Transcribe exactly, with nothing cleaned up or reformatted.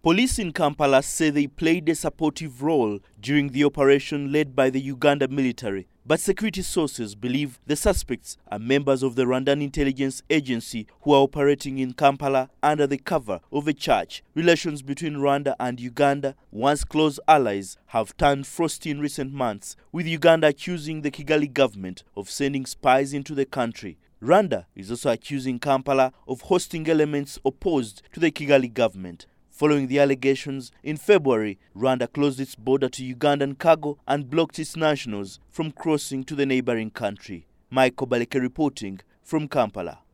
Police in Kampala say they played a supportive role during the operation led by the Uganda military. But security sources believe the suspects are members of the Rwandan intelligence agency who are operating in Kampala under the cover of a church. Relations between Rwanda and Uganda, once close allies, have turned frosty in recent months, with Uganda accusing the Kigali government of sending spies into the country. Rwanda is also accusing Kampala of hosting elements opposed to the Kigali government. Following the allegations, in February, Rwanda closed its border to Ugandan cargo and blocked its nationals from crossing to the neighboring country. Michael Baleke reporting from Kampala.